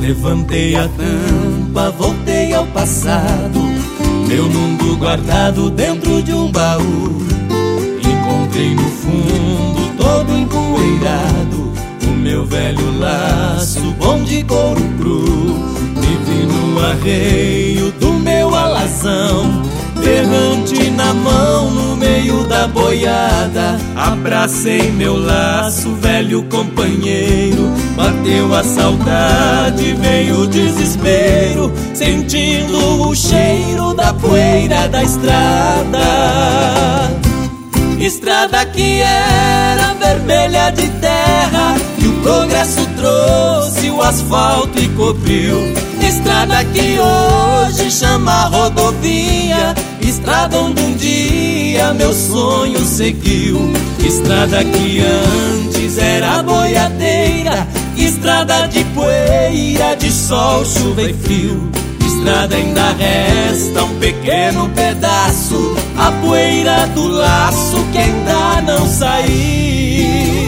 Levantei a tampa, voltei ao passado, meu mundo guardado dentro de um baú. Encontrei no fundo, todo empoeirado, o meu velho laço bom de couro cru. Me vi no arreio do meu alazão, berrante na mão no meio da boiada. Abracei meu laço, velho companheiro. Bateu a saudade, veio o desespero, sentindo o cheiro da poeira da estrada. Estrada que era vermelha de terra, e o progresso trouxe o asfalto e cobriu. Estrada que hoje chama rodovia, estrada onde um dia meu sonho seguiu. Estrada que antes era boiadeira, estrada de poeira, de sol, chuva e frio. Estrada ainda resta um pequeno pedaço, a poeira do laço que ainda não saiu.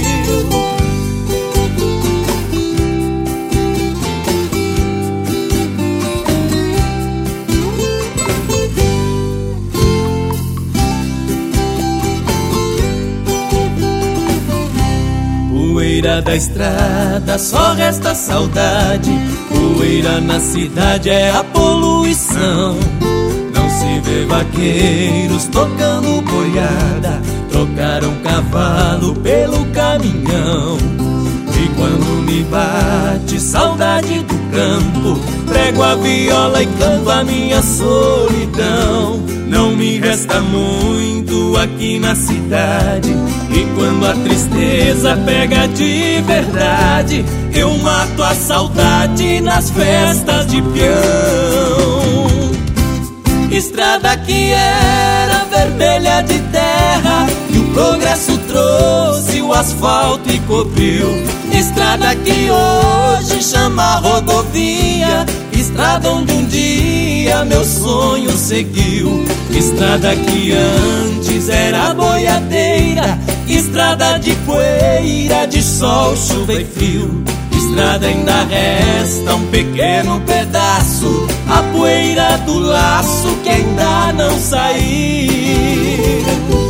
Poeira da estrada, só resta saudade. Poeira na cidade é a poluição. Não se vê vaqueiros tocando boiada, trocaram cavalo pelo caminhão. E quando me bate saudade do campo, prego a viola e canto a minha solidão. Não me resta muito aqui na cidade, e quando a tristeza pega de verdade, eu mato a saudade nas festas de peão. Estrada que era vermelha de terra, e o progresso trouxe o asfalto e cobriu. Estrada que hoje chama rodovia, estrada onde um dia meu sonho seguiu. Estrada que antes era boiadeira, estrada de poeira, de sol, chuva e frio. Estrada ainda resta um pequeno pedaço, a poeira do laço que ainda não saiu.